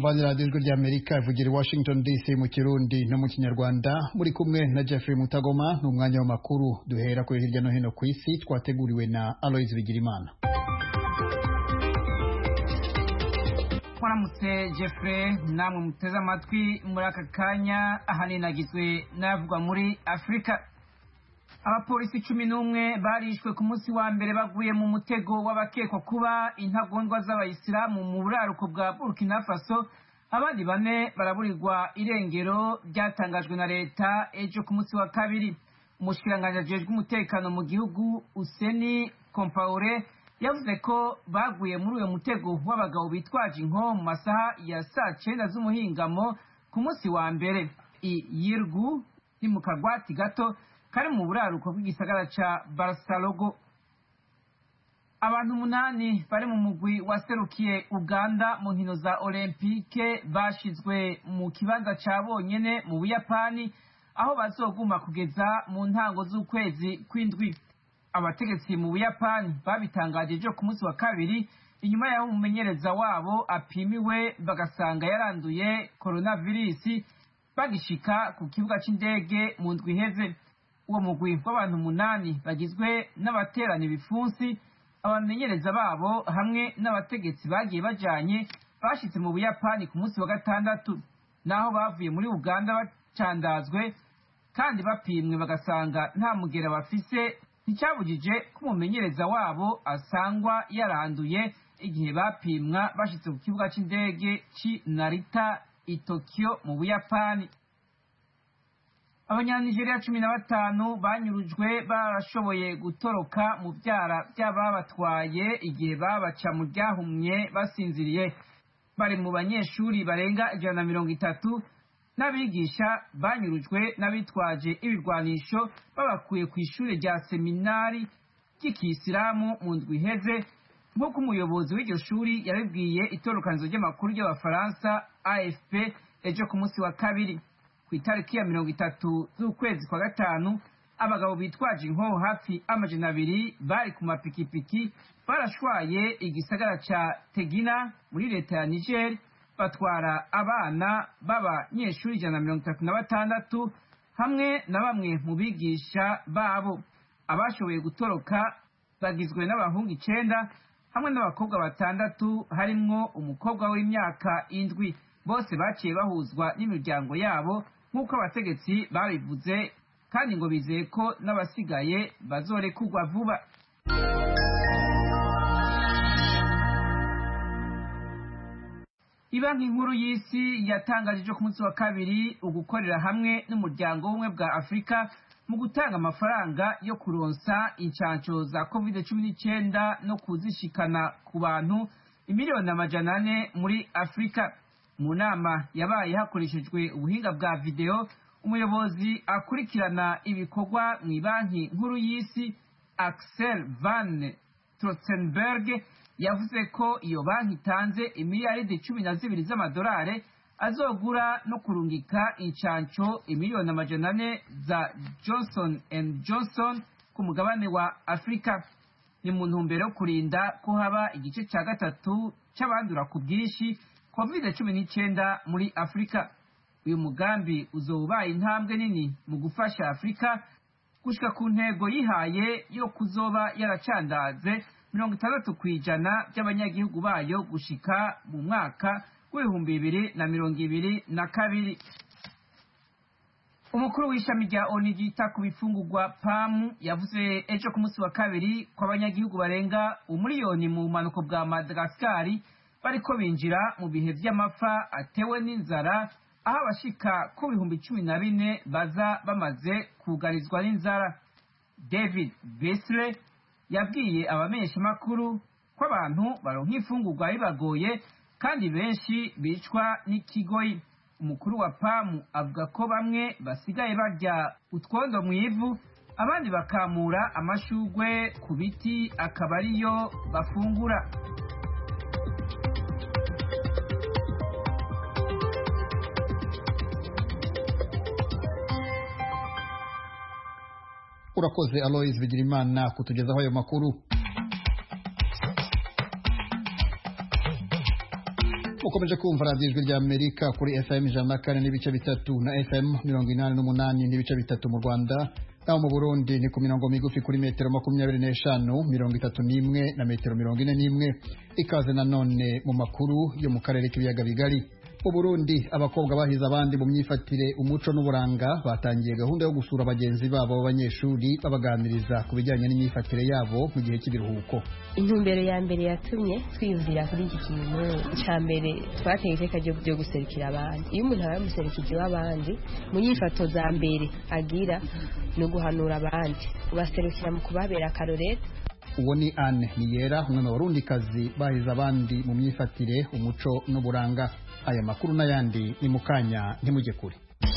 mwumva ni radiyo ijwi ry'Amerika ivugira i Washington DC mu Kirundi no mu Kinyarwanda. Muri kumwe na Jeffrey Mutagoma n'umwanya w'amakuru duhera kuri hirya no hino ku isi twateguriwe na Aloys Bigirimana. Mwaramutse Jeffrey, namwe muteze amatwi muri aka kanya ahanenagizwe n'avugwa muri Afrika. Abapolisi 11 barishwe ku munsi wa mbere baguye mu mutego w'abakekwa kuba intagondwa z'abayisilamu mu buraruko bwa Burkina Faso. Abandi 4 baraburirwa irengero ryatangajwe na leta ejo ku munsi wa kabiri. Umushikiranganje ajejwe umutekano mu gihugu Useni Compaore yavuze ko baguye muri uyo mutego w'abagabo bitwaje inko mu masaha ya saa 9 z'umuhingamo ku munsi wa mbere. Yirgu ni mu kagwati gato kari mu buraruko bw'igisagara ca Barasalogo. Abantu 8 bari mu mugwi waserukiye Uganda mu nkino za Olympique bashizwe mu kibanza ca bonyene mu Buyapani aho bazoguma kugeza mu ntango z'ukwezi kw'indwi. Abategetsi mu Buyapani babitangaje ejo ku munsi wa kabiri inyuma y'aho umumenyereza wabo apimiwe bagasanga yaranduye coronavirus bagishika ku kibuga c'indege mu ndwi iheze. Uwo mugwi w'abantu 8 bagizwe n'abaterana ibifunsi, abamenyereza babo hamwe n'abategetsi bagiye bajanye bashitse mu Buyapani ku munsi wa gatandatu, naho bavuye muri Uganda bacandazwe kandi bapimwe bagasanga nta mugera bafise. Nticyabujije ko umumenyereza wabo asangwa yaranduye igihe bapimwa bashitse ku kibuga c'indege ci Narita i Tokyo mu Buyapani. Abanyanigeria 15 banyurujwe barashoboye gutoroka mu byara by'ababatwaye igihe babaca mu ryahumye basinziriye. Bari mu banyeshuri barenga 130 n'abigisha banyurujwe n'abitwaje ibirwanisho babakuye ku ishuri rya seminari ry'Ikisilamu mu ndwi iheze, nk'uko umuyobozi w'iryo shuri yabibwiye itorokanizo ry'amakuru ry'Abafaransa AFP ejo ku munsi wa kabiri. Ku itariki ya 30 z'ukwezi kwa gatanu abagabo bitwaje inkoho hafi 200 bari ku mapikipiki barashwaye igisagara ca Tegina muri leta ya Niger batwara abana b'abanyeshuri 136 hamwe na bamwe mu bigisha babo. Abashoboye gutoroka bagizwe n'abahungu 9 hamwe n'abakobwa 6 harimwo umukobwa w'imyaka 7. Bose baciye bahuzwa n'imiryango yabo nk'uko abategetsi babivuze, kandi ngo bizeye ko n'abasigaye bazorekurwa vuba. Ibanki nkuru y'isi yatangaje ku munsi wa kabiri ugukorera hamwe n'umuryango w'ubumwe bwa Afrika mu gutanga amafaranga yo kuronsa incanco za COVID-19 no kuzishikana ku bantu 400,000 muri Afrika. Mu nama yabaye hakoreshejwe ubuhinga bwa video, umuyobozi akurikirana ibikorwa mu banki nkuru y'isi Axel van Trotzenberg yavuze ko iyo banki itanze imiliyaridi 12 z'amadolari azogura no kurungika incanco 1,400,000 za Johnson & Johnson ku mugabane wa Afrika. Ni mu ntumbero yo kurinda ko haba igice cya gatatu c'abandura ku bwinshi COVID-19 muri Afrika. Uyu mugambi uzobaye intambwe nini mu gufasha Afrika gushika ku ntego yihaye yo kuzoba yaracandaze 60% by'abanyagihugu bayo gushika mu mwaka w'2022. Umukuru w'ishami rya ONU ryita ku bifungurwa PAM yavuze ejo ku munsi wa kabiri ko abanyagihugu barenga 1,000,000 mu manuko bwa Madagascar bariko binjira mu bihe vy'amapfa atewe n'inzara, aho abashika ku 14,000 baza bamaze kugarizwa n'inzara. David Beasley yabwiye abamenyesha makuru ko abantu baronka ifungurwa bibagoye kandi benshi bicwa n'ikigoyi. Umukuru wa PAM avuga ko bamwe basigaye barya utwondo mu ivu, abandi bakamura amashugwe ku biti akaba ariyo bafungura. Urakoze Aloys Bigirimana kutugezaho ayo makuru. ukomeje kumva radiyo ijwi rya Amerika kuri FM 104 n'ibice bitatu na FM 88 n'ibice bitatu mu Rwanda, naho mu Burundi ni ku mirongo migufi kuri metero 25, 31 na metero 41. Ikaze nanone mu makuru yo mu karere k'ibiyaga bigari. Mu Burundi abakobwa bahize abandi mu myifatire, umuco n'uburanga batangiye gahunda yo gusura bagenzi babo b'abanyeshuri babaganiriza ku bijyanye n'imyifatire yabo mu gihe cy'ibiruhuko. Intumbero ya mbere yatumye twiyumvira kuri iki kintu cya mbere twateye iteka ryo guserukira abandi. Iyo umuntu aba yamuserukije w'abandi mu nyifato za mbere agira no guhanura abandi, ubaserukira mu kubabera akarorero. Uwo ni Anne Niyera, umwe mu barundikazi bahize abandi mu myifatire, umuco n'uburanga. Aya makuru n'ayandi ni mukanya, ntimujye kure.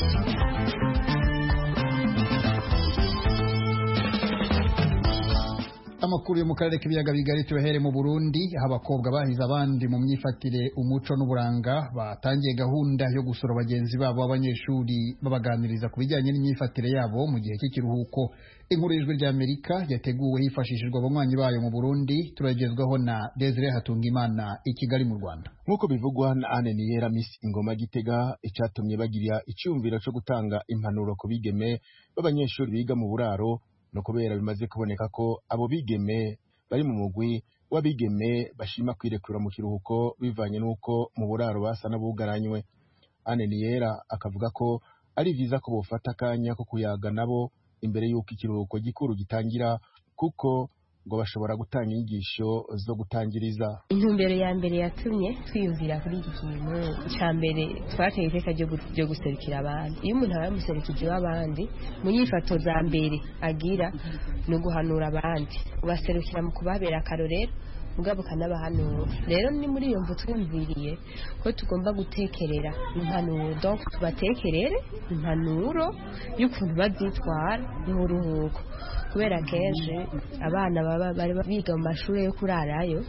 Amakuru yo mu karere k'ibiyaga bigari tuyahere mu Burundi, aho abakobwa bahize abandi mu myifatire, umuco n'uburanga batangiye gahunda yo gusura bagenzi babo b'abanyeshuri babaganiriza ku bijyanye n'imyifatire yabo mu gihe cy'ikiruhuko. Inkuru y'ijwi rya Amerika yateguwe hifashishijwe abanywanyi bayo mu Burundi, turagezwaho na Desire Hatungimana i Kigali mu Rwanda. Nk'uko bivugwa na Anne Niyera, Miss Ingoma Gitega, icyatumye bagira icyumviro cyo gutanga impanuro ku bigeme b'abanyeshuri biga mu buraro no kubera bimaze kuboneka ko abo bigeme bari mu mugwi w'abigeme bashima kwirekura mu kiruhuko bivanye n'uko mu buraro basa n'abugaranywe. Anne Niyera akavuga ko ari vyiza ko bofata akanya ko kuyaga nabo imbere y'uko ikiruhuko gikuru gitangira, kuko ngo bashobora gutanga inyigisho zo gutangiriza. Intumbero ya mbere yatumye twiyumvira kuri iki kintu cya mbere twateye iteka ryo guserukira abandi. Iyo umuntu aba yamuserukije w'abandi mu nyifato za mbere agira no guhanura abandi, ubaserukira mu kubabera akarorero mugabo kanabahanura. Rero ni muri iyo mvu twumviriye ko tugomba gutekerera impanuro, donc tubatekerere impanuro y'ukuntu bazitwara mu ruhuko, kubera kenshi abana bari biga mu mashuri yo kurarayo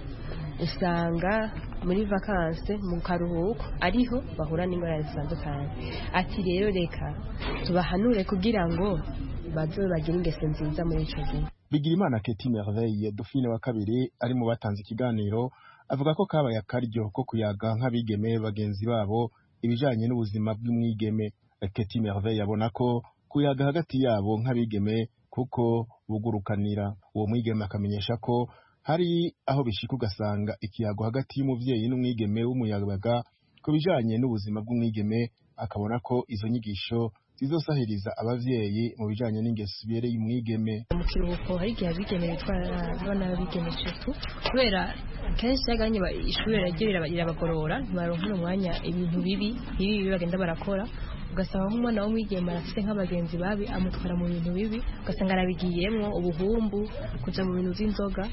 usanga muri vacances mu karuhuko ariho bahura n'ingorane zitandukanye. Ati rero reka tubahanure kugira ngo bazobe bagire ingeso nziza muri ico gihe. Bigirimana Keti Merveille, Dauphine wa kabiri, ari mu batanze ikiganiro, avuga ko kabaye akaryo ko kuyaga nk'abigeme bagenzi babo ibijanye n'ubuzima bw'umwigeme. Keti Merveille abona ko kuyaga hagati yabo nk'abigeme kuko bugurukanira. Uwo mwigeme akamenyesha ko hari aho bishika ugasanga ikiyago hagati y'umuvyeyi n'umwigeme w'umuyaga ku bijanye n'ubuzima bw'umwigeme, akabona ko izo nyigisho zizosahiriza abavyeyi mu bijanye n'ingeso ibereye umwigeme. Mu kiruhuko hari igihe abigeme bitwara abana b'abigeme cyutu, kubera kenshi yaganye ishuri rirabagorora, ntibaronka umwanya ibintu bibi bagenda barakora, ugasanga nk'umwana w'umwigeme arafite nk'abagenzi babi amutwara mu bintu bibi, ugasanga arabigiyemwo ubuhumbu, kuja mu bintu vy'inzoga,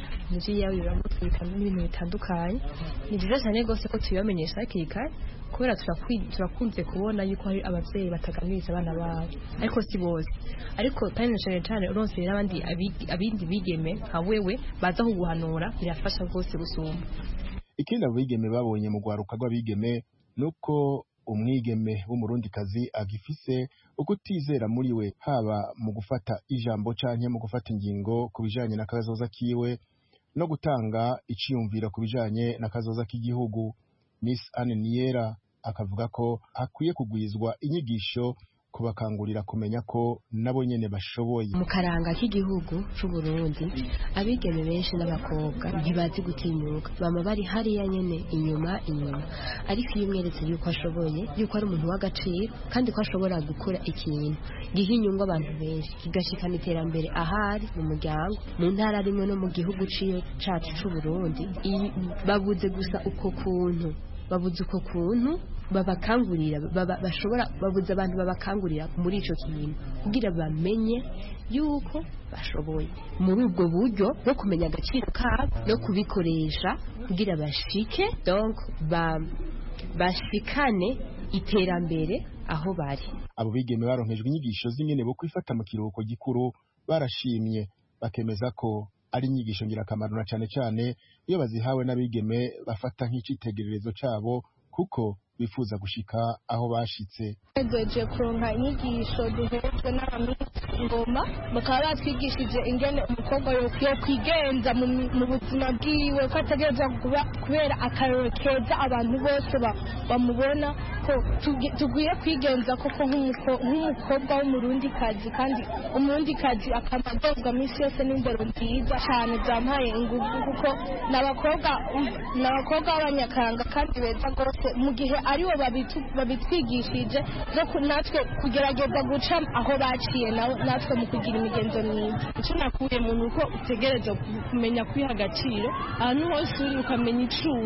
n'ibintu bitandukanye. Ni vyiza cyane rwose ko tubibamenyesha hakiri kare, kubera turakunze kubona yuko hari abavyeyi bataganiriza abana babo, ariko si bose. Ariko kandi cyane uronse n'abandi abindi bigeme nka wewe baza kuguhanura, birafasha rwose gusumba. Ikindi abigeme babonye mu gwaruka rw'abigeme nuko umwigeme w'umurundikazi agifise ukutizera muri we, haba mu gufata ijambo canke mu gufata ingingo ku bijanye n'akazoza kiwe no gutanga iciyumviro ku bijanye n'akazoza k'igihugu. Miss Anne Niyera akavuga ko akwiye kugwizwa inyigisho kubakangurira kumenya ko nabo nyene bashoboye. Mu karanga k'igihugu c'u Burundi abigeme benshi n'abakobwa ntibazi gutinyuka, bama bari hariya nyene inyuma, ariko iyo umweretse yuko ashoboye, yuko ari umuntu w'agaciro kandi ko ashobora gukora ikintu giha inyungu abantu benshi, kigashikana iterambere ahari mu muryango, mu ntara rimwe no mu gihugu cacu c'u Burundi, babuze gusa uko kuntu babakangurira, babuze abantu babakangurira muri ico kintu kugira bamenye yuko bashoboye. Muri ubwo buryo bwo kumenya agaciro kabo no kubikoresha kugira bashike, donc bashikane iterambere aho bari. Abo bigeme baronkejwe inyigisho z'ingene bo kwifata mu kiruhuko gikuru barashimye, bakemeza ko ari inyigisho ngirakamaro na cane cane iyo bazihawe n'abigeme bafata nk'icitegererezo cabo, kuko bifuza gushika aho bashitse. Ejeje kuronka inyigisho duhejwe n'abamisi ingoma bakaba batwigishije ingene umukobwa yo kwigenza mu buzima bwiwe ko ategereza kubera akarero keza abantu bose bamubona ko tugiye kwigenza koko nk'umukobwa w'umurundikazi kandi umurundikazi akamagozwa minsi yose n'indero nziza cyane byampaye ingufu kuko n'abakobwa b'abanyakaranga kandi beza rwose mu gihe aribo babitwigishije zo natwe kugerageza guca aho baciye natwe mu kugira imigenzo myiza. icyo nakuye mu nuko utegereza kumenya kwiha agaciro ahantu hose uri ukamenya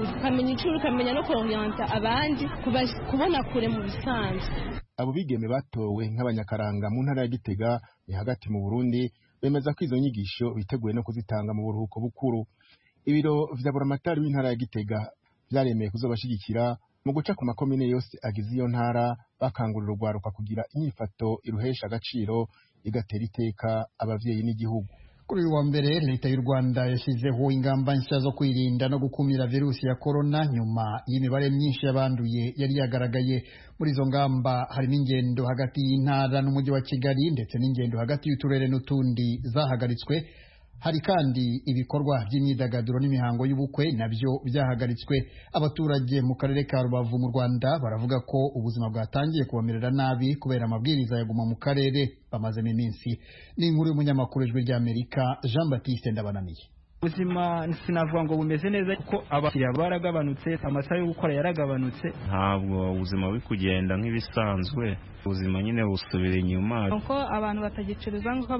icuri ukamenya no kurongera abandi kubona kure mu bisanzwe. Abo bigeme batowe nk'abanyakaranga mu ntara ya Gitega ni hagati mu Burundi bemeza ko izo nyigisho biteguye no kuzitanga mu buruhuko bukuru. Ibiro vya buramatari w'intara ya Gitega vyaremeye kuzobashigikira mu guca ku makomine yose agize iyo ntara bakangurira urwaruka kugira inyifato iruhesha agaciro igatera iteka abavyeyi n'igihugu. Kuri uyu wa mbere leta y'u Rwanda yashyizeho ingamba nshya zo kwirinda no gukumira virusi ya corona nyuma y'imibare myinshi y'abanduye yari yagaragaye. Muri izo ngamba harimo ingendo hagati y'intara n'umujyi wa Kigali ndetse n'ingendo hagati y'uturere n'utundi zahagaritswe. Hari kandi ibikorwa by'imyidagaduro n'imihango y'ubukwe nabyo byahagaritswe. Abaturage mu karere ka Rubavu mu Rwanda baravuga ko ubuzima bwatangiye kubamerera nabi kubera amabwiriza yaguma mu karere bamazemo iminsi. Ni inkuru y'umunyamakuru w'Ijwi ry'Amerika Jean Baptiste Ndabananiye. Ubuzima sinavuga ngo bumeze neza kuko abakiriya baragabanutse, amasaha yo gukora yaragabanutse. Ntabwo ubuzima buri kugenda nk'ibisanzwe, ubuzima nyine busubira inyuma. Uko abantu batagicuruza nk'uko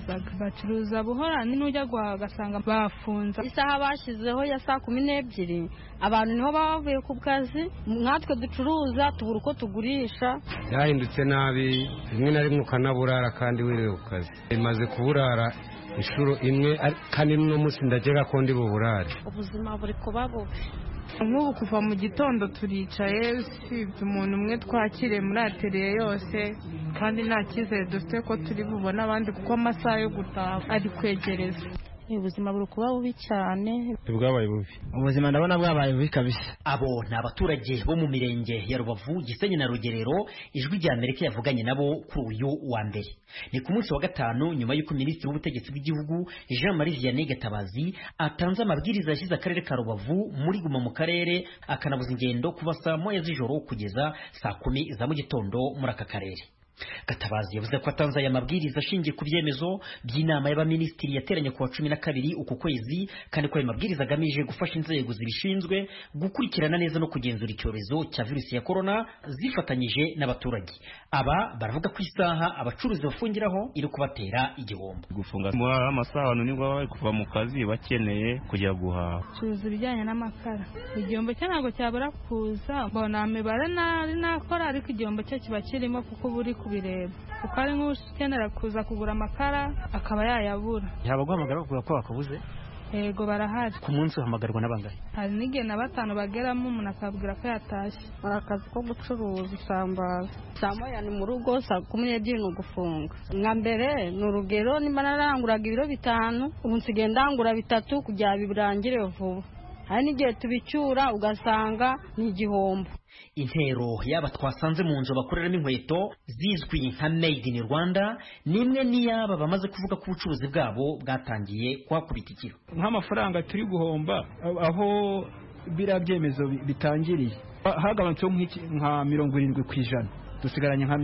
bacuruza buhora n'ujya guhagasanga bafunze. Isaha bashyizeho ya saa 12 abantu niho bavuye ku kazi, nkatwe ducuruza tubura uko tugurisha. Yahindutse nabi, rimwe na rimwe ukanaburara kandi wiriwe ku kazi. Imaze kuburara inshuro imwe kandi no munsi ndagera ko ndi buburare. Ubuzima buri kuba bubi. Nk'ubu kuva mu gitondo turicaye usibye umuntu umwe twakiriye muri ateriye yose kandi nta cyizere dufite ko turi bubone abandi kuko amasaha yo gutaha ari kwegereza. Ubuzima buri kuba bubi cyane. Bwabaye bubi. Ubuzima ndabona bwabaye bubi kabisa. Abo ni abaturage bo mu mirenge ya Rubavu, Gisenyi na Rugerero. Ijwi ry'Amerika yavuganye nabo kuri uyu wa mbere. Ni ku munsi wa gatanu nyuma y'uko Minisitiri w'Ubutegetsi bw'Igihugu Jean Marie Vianney Gatabazi atanze amabwiriza yashyize akarere ka Rubavu muri guma mu karere, akanabuza ingendo kuva saa 1 z'ijoro kugeza saa 10 za mu gitondo muri aka karere. Gatabazi yavuze ko atanze aya mabwiriza ashingiye ku byemezo by'inama y'abaminisitiri yateranye ku wa 12 uku kwezi, kandi ko ayo mabwiriza agamije gufasha inzego zibishinzwe gukurikirana neza no kugenzura icyorezo cya virusi ya corona zifatanyije n'abaturage. Aba baravuga ko isaha abacuruzi bafungiraho iri kubatera igihombo. Gufunga amasaha abantu nibwo bari kuva mu kazi bakeneye kujya guhaha. Curuza ibijyanye n'amakara. Igihombo cyo ntabwo cyabura kuza. Mbona amibare nakora ariko igihombo cyo kiba kirimo kuko buri kubireba. Kuko ari nk'ukenera kuza kugura amakara akaba yayabura. Yaba guhamagara kuvuga ko bakabuze. Yego barahari. Ku munsi uhamagarwa n'abangahe? Hari n'igihe na 5 bageramo umuntu akabwira ko yatashye. Akazi ko gucuruza isambaza. Saa 1 ni mu rugo, saa 12 ni ugufunga. Nka mbere ni urugero nimba naranguraga ibiro 5, ubu nsigaye ndangura 3 kugira birangire vuba. Hari n'igihe tubicyura ugasanga ni igihombo. Intero yaba twasanze mu nzu bakoreramo inkweto zizwi nka Made in Rwanda nimwe niyaba bamaze kuvuga ko ubucuruzi bwabo bwatangiye kwakubita ikiro. Nk'amafaranga turi guhomba aho bira byemezo bitangiriye hagabanutse nka 70%. Dusigaranye nka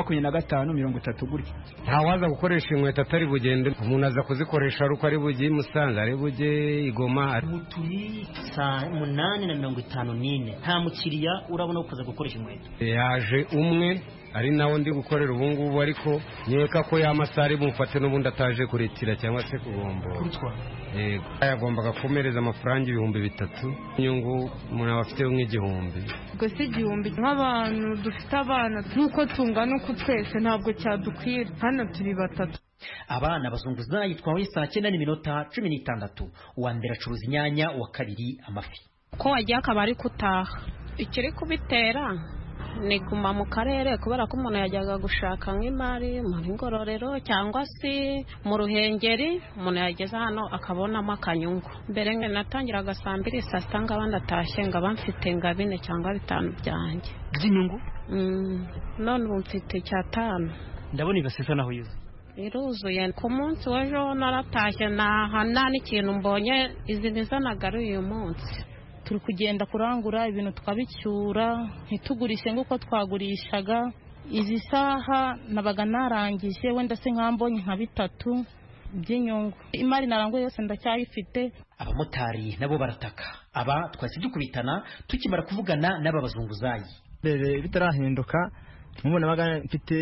25-30 gutya. Nta waza gukoresha inkweto atari bugende, umuntu aza kuzikoresha ari uko ari bugiye Musanze, ari bugiye Igoma. Turi saa 8:54 nta mukiriya urabona ukoze gukoresha inkweto. Yaje umwe ari nawo ndi gukorera ubu ngubu, ariko nyeka ko yamasari bumfate n'ubundi ataje kuritira cyangwa se kugomba. Yego, yagombaga kumereza amafaranga 3,000, inyungu umuntu abafite nk'igihumbi. Ubwo si igihumbi nk'abantu dufite abana nuko tungana uko twese ntabwo cyadukwira. Hano turi 3. Abana bazunguza yitwaye saa 9:16. Uwa mbere acuruza inyanya, uwa kabiri amafi. Ko wagiye akabari kutaha. Ikiri kubitera ni guma mu karere kubera ko umuntu yajyaga gushaka nk'imari mu Ngororero cyangwa se mu Ruhengeri, umuntu yageze hano akabonamo akanyungu. Mbere nge natangiraga saa 2 saa 6 ngabandi atashye ngaba mfite nga 4 cyangwa 5 byanjye by'inyungu. None ubu mfite 5. Ndabona ibasesa naho yize. iruzuye ku munsi w'ejo naratashye nta n'ikintu mbonye izi nizanaga uyu munsi turi kugenda kurangura ibintu tukabicyura ntitugurishe nk'uko twagurishaga izi saha nabaga narangije wenda se nkambonye nka 3 by'inyungu imari naranguye yose ndacyayifite. Abamotari nabo barataka aba twasi dukubitana tukimara kuvugana n'aba bazunguzayi bitarahinduka mubona baga mfite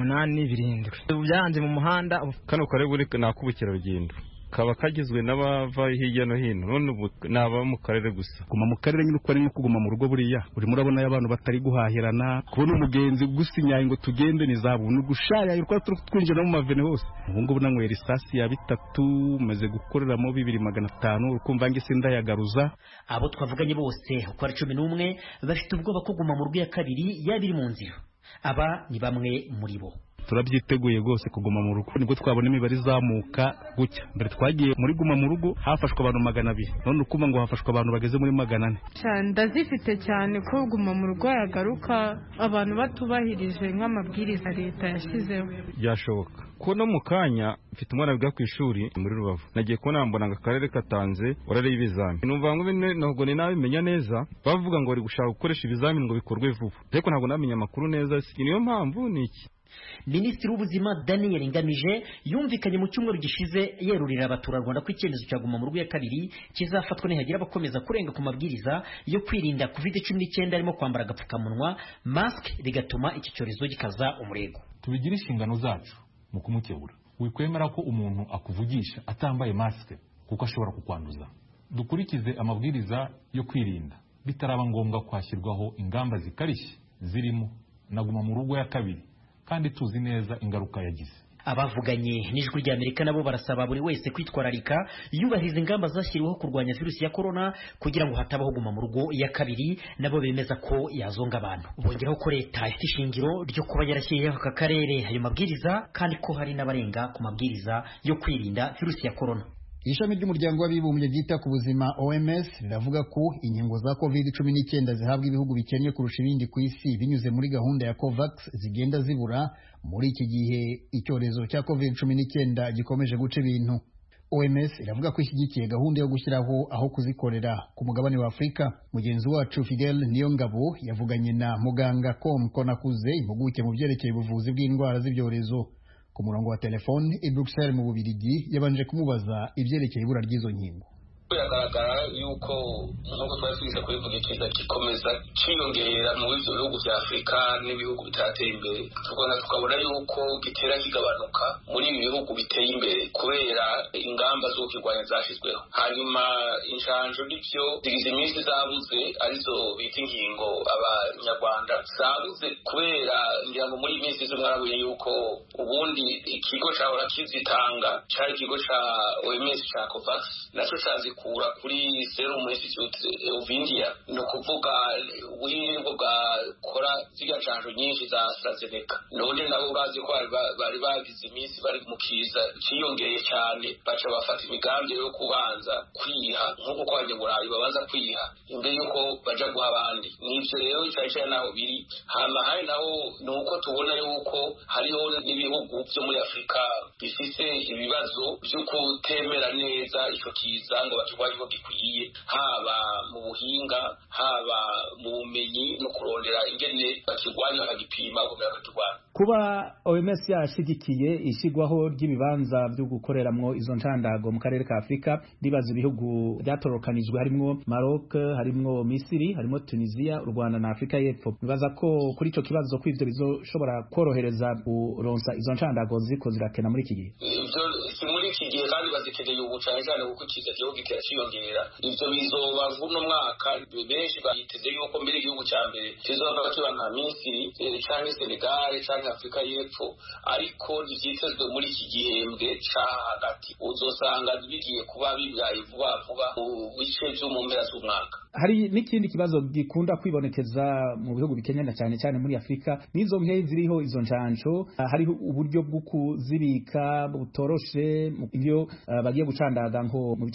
8 7 byanze mu muhanda kano kare buri nakubukira rugendo kaba kagizwe n'abava hirya no hino none ubu naba mu karere gusa kuma mu karere nyine uko ari nko kuguma mu rugo buriya uri murabona y'abantu batari guhahirana kubona umugenzi gusinyaye ngo tugende ni zabuntu gushaya yuko twinjira mu mavene hose ubu ngubu nanywera isasi ya 3 maze gukoreramo 2500 ukumva ngise ndayagaruza. Abo twavuganye bose uko ari 11 bafite ubwoba ko guma mu rugo ya kabiri yabiri mu nzira. Aba ni bamwe muri bo. Turabyiteguye rwose kuguma mu rugo nibwo twabona imibare izamuka gucya. Mbere twagiye muri guma mu rugo hafashwe abantu 200 none ukuba ngo hafashwe abantu bageze muri 400. Ndazifite cyane ko guma mu rugo yagaruka abantu batubahirije nk'amabwiriza leta yashyizeho. Byashoboka ko no mu kanya mfite umwana wiga ku ishuri muri Rubavu nagiye kubona mbona ngo akarere katanze orare y'ibizami numva ngo ntabwo ni nabimenya neza bavuga ngo bari gushaka gukoresha ibizamini ngo bikorwe vuba ariko ntabwo namenya amakuru neza niyo mpamvu niki. Minisitiri w'ubuzima Daniel Ngamije yumvikanye mu cyumweru gishize yerurira abaturarwanda ko icyemezo cya guma mu rugo ya kabiri kizafatwa nihagira abakomeza kurenga ku mabwiriza yo kwirinda COVID-19 arimo kwambara agapfukamunwa mask bigatuma iki cyorezo gikaza umurego. Tubigira inshingano zacu mu kumukebura wikwemera ko umuntu akuvugisha atambaye mask kuko ashobora kukwanduza. Dukurikize amabwiriza yo kwirinda bitaraba ngombwa kwashyirwaho ingamba zikarishye zirimo na guma mu rugo ya kabiri kandi tuzi neza ingaruka yagize. Abavuganye n'ijwi rya Amerika nabo barasaba buri wese kwitwararika yubahiriza ingamba zashyiriweho kurwanya virusi ya corona kugira ngo hatabaho guma mu rugo ya kabiri nabo bemeza ko yazonga abantu. Bongeraho ko leta ifite ishingiro ryo kuba yarashyiriyeho aka karere ayo mabwiriza kandi ko hari n'abarenga ku mabwiriza yo kwirinda virusi ya corona. Ishami ry'umuryango w'abibumbye ryita ku buzima OMS riravuga ko inkingo za COVID-19 zihabwa ibihugu bikennye kurusha ibindi ku isi binyuze muri gahunda ya COVAX zigenda zibura muri iki gihe icyorezo cya COVID-19 gikomeje guca ibintu. OMS iravuga ko ishyigikiye gahunda yo gushyiraho aho kuzikorera ku mugabane wa Afurika. Mugenzi wacu Fidel Niyongabo yavuganye na muganga Konakuze impuguke mu byerekeye ubuvuzi bw'indwara z'ibyorezo ku murongo wa telefone i Bruxelles mu Bubiligi yabanje kumubaza ibyerekeye ibura ry'izo nkingo. Biragaragara yuko nk'uko twasubiza kubivuga ikiza gikomeza cyiyongera mu bihugu bya Afurika n'ibihugu bitateye imbere tukabona yuko gitera kigabanuka muri ibi bihugu biteye imbere kubera ingamba zo kurwanya zashyizweho. Hanyuma inshanjo n'ibyo zigize iminsi zabuze arizo bita inkingo abanyarwanda zabuze kubera ngira ngo muri iyi minsi mwarabuye yuko ubundi ikigo cyahora kizitanga cyari ikigo cya OMS cya COVAX nacyo kura kuri Serum Institute of India no kuvuga wiringo gakora ziga canjo nyinshi za AstraZeneca none nabo urazi ko bari bagize iminsi bari mu kiza ciyongeye cyane baca bafata imigambi yo kubanza kwiha nkuko kwanje burayi babanza kwiha imbere yuko baja guha abandi nivyo rero cyane naho biri hama hari naho nuko tubona yuko hariho n'ibihugu byo muri Afrika bifise ibibazo byo kutemera neza ico kiza ngo bakigwaho gikwiye haba mu buhinga haba mu bumenyi no kurondera ingene bakigwanya bagipima kugira bakigwana. Kuba OMS yashigikiye ishigwaho ry'ibibanza byo gukoreramwo izo ncandago mu karere ka Afrika bibaza ibihugu byatorokanijwe harimo Maroc harimo Misiri harimo Tunisia u Rwanda na Afrika y'Epfo bibaza ko kuri ico kibazo ko ivyo bizoshobora korohereza kuronsa izo ncandago ziko zirakena muri iki gihe. Ivyo si muri iki gihe kandi bazikeneye ubu cyane cyane kuko kiza gihugu kiraciyongera ivyo bizoba vuno mwaka benshi bayiteze yuko mbere igihugu cya mbere kizova kiba nka Misiri cyangwa Senegal cyangwa Afrika y'Epfo ariko ntivyitezwe muri iki gihembwe ca hagati uzosanga bigiye kuba bibaye vuba mu bice byo mu mpera z'umwaka. Hari n'ikindi kibazo gikunda kwibonekeza mu bihugu bikenyana cyane cyane muri Afrika nizo mpehe ziriho izo ncanco hariho uburyo bwo kuzibika butoroshe ibyo bagiye gucandaga nko mu bice byo hagati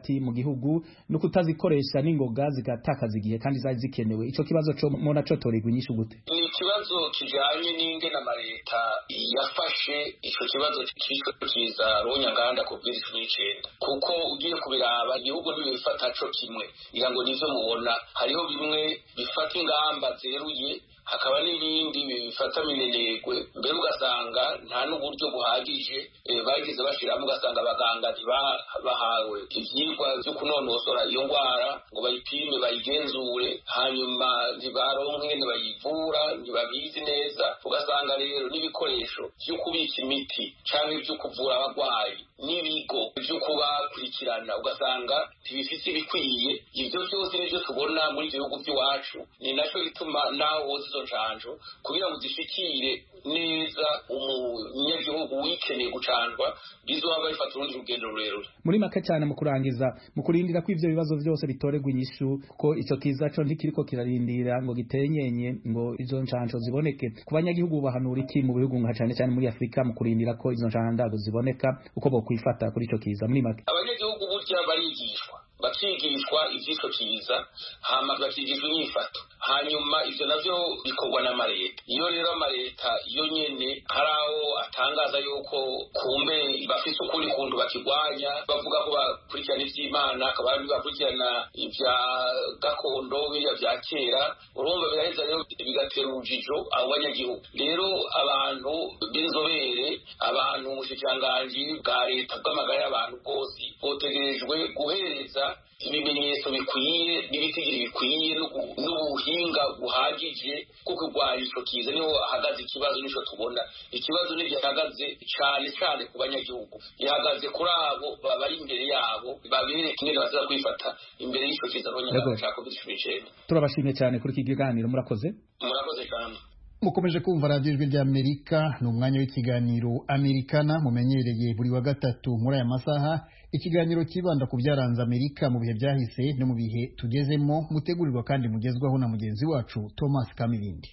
hagati mu gihugu no kutazikoresha n'ingoga zigatakaza igihe kandi zari zikenewe. Ico kibazo cyo mona cotorerwa inyishu gute? Ni ikibazo kijanye n'ingene amareta yafashe ico kibazo cy'icyo kiza runyanganda COVID-19, kuko ugiye kubiraba igihugu ntibifata co kimwe, ngira ngo nivyo mubona hariho bimwe bifata ingamba zeruye, hakaba n'ibindi bifata minenegwe, mbere ugasanga nta n'uburyo buhagije bagize bashiramo, ugasanga abaganga bahawe ivyigwa vyo kunonosora iyo ngwara ngo bayipime bayigenzure, hanyuma ntibaronke ingene bayivura, ntibabizi neza. Ugasanga rero n'ibikoresho vyo kubika imiti canke vyo kuvura abagwayi n'ibigo vyo kubakurikirana ugasanga ntibifite ibikwiye. Ivyo vyose nivyo tubona muri ivyo bihugu vy'iwacu, ni naco gituma naho izo ncanjo kugira ngo zishikire neza umunyagihugu wikeneye gucanjwa bizoba bifata urundi rugendo rurerure. Muri make cyane mu kurangiza, mu kurindira ko ivyo bibazo vyose bitorerwa inyishu, kuko ico kiza co ntikiriko kirarindira ngo gitenyenye ngo izo ncanjo ziboneke, ku banyagihugu bahanura iki mu bihugu nka cyane muri Afrika mu kurindira ko izo ncandago ziboneka, uko bo kwifata kuri ico kiza? Muri make abanyagihugu burya barigishwa, bakigishwa ivy'ico kiza, hama bakigishwa inyifato, hanyuma ivyo navyo bikorwa n'amareta. Iyo rero amareta iyo nyene hari aho atangaza yuko kumbe bafise ukuri kuntu bakigwanya, bavuga ko bakurikirana ivy'Imana, akabandi bakurikirana ivya gakondo biriya vya kera, urumva biraheza rero bigatera urujijo abo banyagihugu. Rero abantu b'inzobere, abantu mu bushikiranganji bwa leta bw'amagara y'abantu bwose botegerejwe guhereza ibimenyetso bikwiye n'ibitigiri bikwiye n'ubuhinga buhagije kuko kurwanya ico kiza. Niho hahagaze ikibazo, nico tubona ikibazo ntigihagaze cane ku banyagihugu, gihagaze kuri abo bari imbere yabo, babereke ingene baza kwifata imbere y'ico kiza ca COVID-19. Turabashimye cyane kuri iki kiganiro, murakoze cyane. Mukomeje kumva radiyo ijwi ry'Amerika, ni umwanya w'ikiganiro Amerikana mumenyereye buri wa gatatu muri aya masaha, ikiganiro kibanda ku byaranze Amerika mu bihe byahise no mu bihe tugezemo, mutegurirwa kandi mugezwaho na mugenzi wacu Thomas Kamilindi.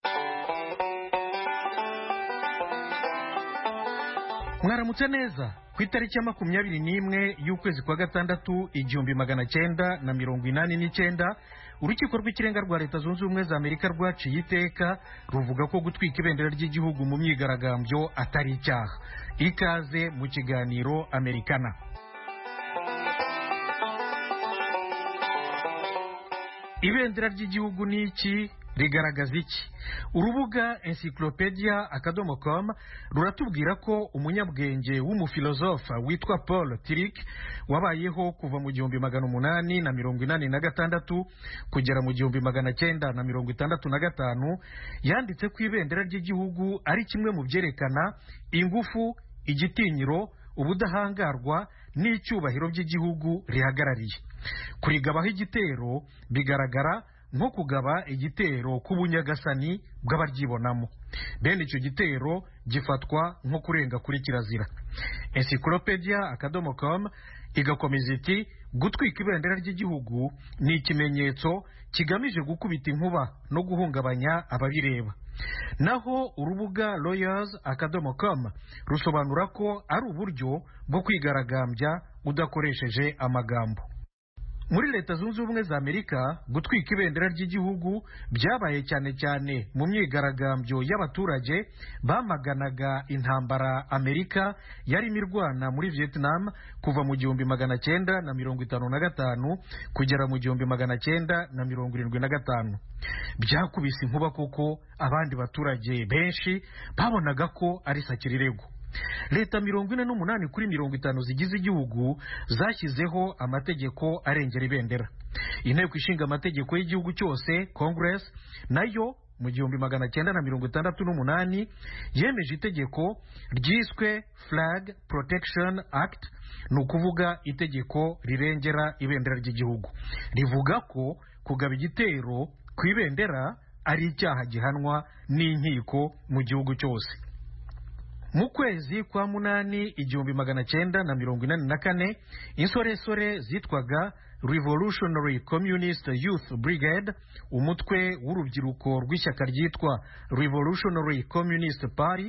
Mwaramutse neza. Ku itariki ya 21 y'ukwezi kwa gatandatu 1989, urukiko rw'ikirenga rwa Leta Zunze Ubumwe za Amerika rwaciye iteka ruvuga ko gutwika ibendera ry'igihugu mu myigaragambyo atari icyaha. Ikaze mu kiganiro Amerikana. Ibendera ry'igihugu ni iki? Rigaragaza iki? Urubuga encyclopedia.com ruratubwira ko umunyabwenge w'umufilozofa witwa Paul Tillich wabayeho kuva mu 1886 kugera mu 1965 yanditse ko ibendera ry'igihugu ari kimwe mu byerekana ingufu, igitinyiro, ubudahangarwa n'icyubahiro by'igihugu rihagarariye. Kurigabaho igitero bigaragara nko kugaba igitero k'ubunyagasani bw'abaryibonamo. Bene icyo gitero gifatwa nko kurenga kuri kirazira. Encyclopedia.com igakomeza iti gutwika ibendera ry'igihugu ni ikimenyetso kigamije gukubita inkuba no guhungabanya ababireba. Naho urubuga lawyers.com rusobanura ko ari uburyo bwo kwigaragambya udakoresheje amagambo. Muri Leta Zunze Ubumwe za Amerika, gutwika ibendera ry'igihugu byabaye cyane cyane mu myigaragambyo y'abaturage bamaganaga intambara Amerika yari mirwana muri Vietnam kuva mu 1955 kugera mu 1975. Byakubise inkuba kuko abandi baturage benshi babonaga ko ari sakirirego. Leta 48 kuri 50 zigize igihugu zashyizeho amategeko arengera ibendera. Inteko ishinga amategeko y'igihugu cyose, Congress, nayo mu 1968 yemeje itegeko ryiswe Flag Protection Act, ni ukuvuga itegeko rirengera ibendera ry'igihugu. Rivuga ko kugaba igitero ku ibendera ari icyaha gihanwa n'inkiko mu gihugu cyose. Mu kwezi kwa munani 1984 insoresore zitwaga Revolutionary Communist Youth Brigade, umutwe w'urubyiruko rw'ishyaka ryitwa Revolutionary Communist Party,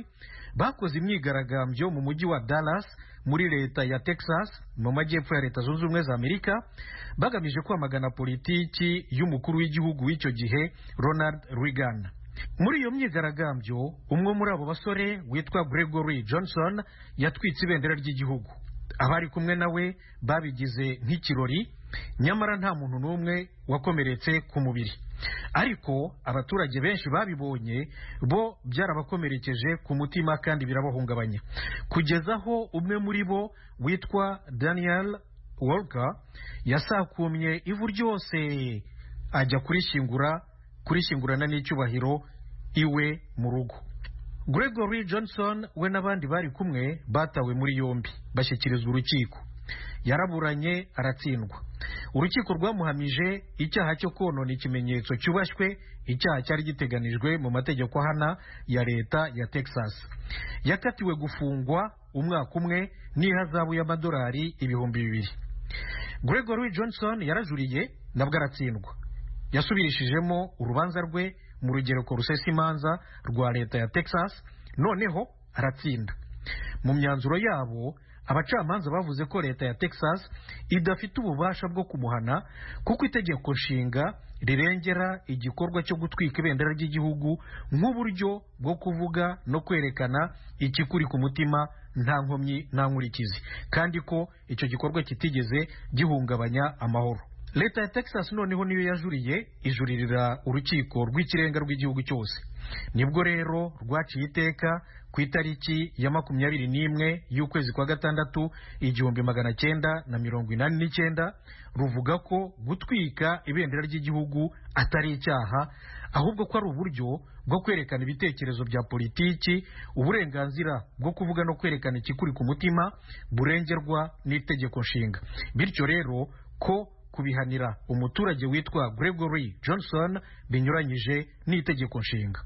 bakoze imyigaragambyo mu mujyi wa Dallas muri leta ya Texas mu majyepfo ya Leta Zunze Ubumwe za Amerika bagamije kwamagana politiki y'umukuru w'igihugu w'icyo gihe Ronald Reagan. Muri iyo myigaragambyo umwe muri abo basore witwa Gregory Johnson yatwitse ibendera ry'igihugu. Abari kumwe nawe babigize nk'ikirori, nyamara nta muntu n'umwe wakomeretse ku mubiri. Ariko abaturage benshi babibonye bo byarabakomerekeje ku mutima kandi birabahungabanya, kugeza aho umwe muri bo witwa Daniel Walker yasakumye ivu ryose ajya kurishingurana n'icyubahiro iwe mu rugo. Gregory Johnson we n'abandi bari kumwe batawe muri yombi bashyikirizwa urukiko. Yaraburanye aratsindwa. Urukiko rwamuhamije icyaha cyo konona ikimenyetso cyubashywe, icyaha cyari giteganijwe mu mategeko ahana ya leta ya Texas. Yakatiwe gufungwa umwaka umwe n'ihazabu y'amadolari $2,000. Gregory Johnson yarajuriye nabwo aratsindwa. Yasubirishijemo urubanza rwe mu rugereko rusesa imanza rwa leta ya Texas, noneho aratsinda. Mu myanzuro yabo abacamanza bavuze ko leta ya Texas idafite ububasha bwo kumuhana kuko itegeko nshinga rirengera igikorwa cyo gutwika ibendera ry'igihugu nk'uburyo bwo kuvuga no kwerekana ikikuri ku mutima nta nkomyi nta nkurikizi, kandi ko icyo gikorwa kitigeze gihungabanya amahoro. Leta ya Texas noneho niyo yajuriye ijuririra urukiko rw'ikirenga rw'igihugu cyose. Nibwo rero rwaciye iteka ku itariki ya 21 y'ukwezi kwa gatandatu 1989 ruvuga ko gutwika ibendera ry'igihugu atari icyaha, ahubwo ko ari uburyo bwo kwerekana ibitekerezo bya politiki, uburenganzira bwo kuvuga no kwerekana ikikuri ku mutima burengerwa n'itegeko nshinga. Bityo rero ko kubihanira umuturage witwa Gregory Johnson binyuranyije n'itegeko nshinga.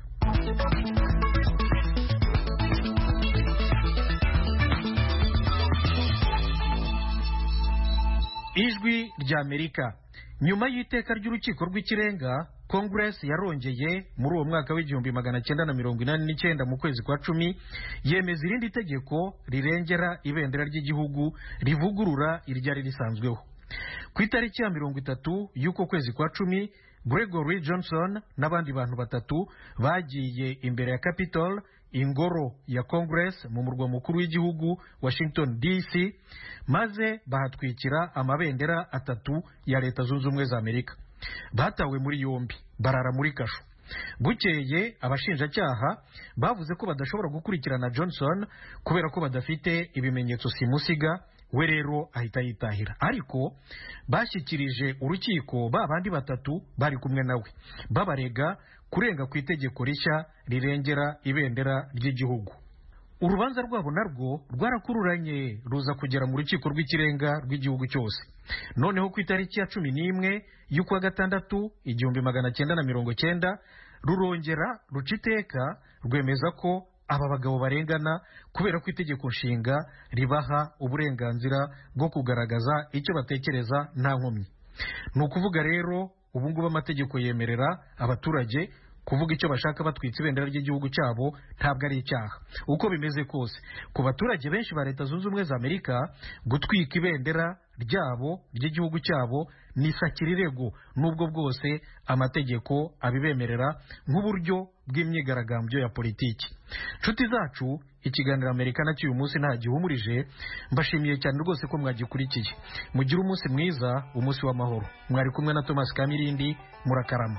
Ijwi rya Amerika. Nyuma y'iteka ry'urukiko rw'ikirenga, Congress yarongeye muri uwo mwaka w'1989 mu kwezi kwa 10 yemeza irindi tegeko rirengera ibendera ry'igihugu rivugurura iryari risanzweho. Ku itariki ya 30 y'uko kwezi kwa 10 Gregory Johnson n'abandi bantu batatu bagiye imbere ya Capitol, ingoro ya Congress mu murwa mukuru w'igihugu Washington DC, maze bahatwikira amabendera atatu ya Leta Zunze Ubumwe za Amerika. Batawe muri yombi, barara muri kasho. Bukeye abashinjacyaha bavuze ko badashobora gukurikirana Johnson kubera ko badafite ibimenyetso simusiga, we rero ahita yitahira. Ariko bashyikirije urukiko babandi batatu bari kumwe nawe babarega kurenga ku itegeko rishya rirengera ibendera ry'igihugu. Urubanza rwabo narwo rwarakururanye ruza kugera mu rukiko rw'ikirenga rw'igihugu cyose. Noneho ku itariki ya 11 y'ukwa gatandatu 1990 rurongera ruca iteka rwemeza ko aba bagabo barengana kubera ko itegeko nshinga ribaha uburenganzira bwo kugaragaza icyo batekereza nta nkomyi. Ni ukuvuga rero ubu ngubu amategeko yemerera abaturage kuvuga icyo bashaka batwitse ibendera ry'igihugu cyabo, ntabwo ari icyaha. Uko bimeze kose ku baturage benshi ba Leta Zunze Ubumwe za Amerika, gutwika ibendera ryabo ry'igihugu cyabo ni sakirirego, nubwo bwose amategeko abibemerera nk'uburyo bw'imyigaragambyo ya politiki. Nshuti zacu, ikiganiro Amerika nacyo uyu munsi nta gihumurije. Mbashimiye cyane rwose ko mwagikurikiye. Mugire umunsi mwiza, umunsi w'amahoro. Mwari kumwe na Thomas Kamirindi, murakarama.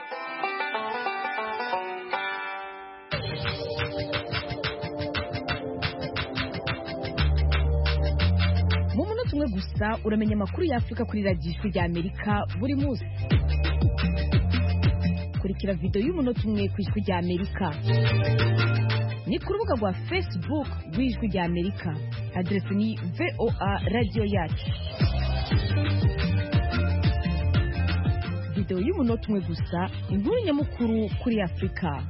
Gusa uramenya amakuru ya Afrika kuri Radio Ijwi rya Amerika buri munsi. Kurikira video y'umunota umwe ku Ijwi rya Amerika ni ku rubuga rwa Facebook rw'Ijwi rya Amerika. Adresi ni VOA Radio Yacu. Video y'umunota umwe gusa, inkuru nyamukuru kuri Afrika.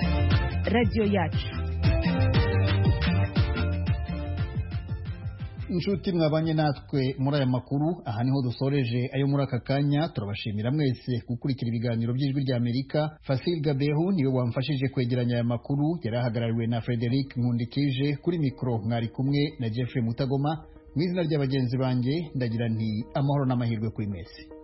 Radio Yacu. inshuti mwabanye natwe muri aya makuru, aha niho dusoreje ayo muri aka kanya. Turabashimira mwese gukurikira ibiganiro by'Ijwi ry'Amerika. Fasil Gabehu niwe wamfashije kwegeranya aya makuru, yari ahagarariwe na Frederic Nkundikije. Kuri mikoro mwari kumwe na Jeffrey Mutagoma. Mu izina ry'abagenzi banjye ndagira nti amahoro n'amahirwe kuri mwese.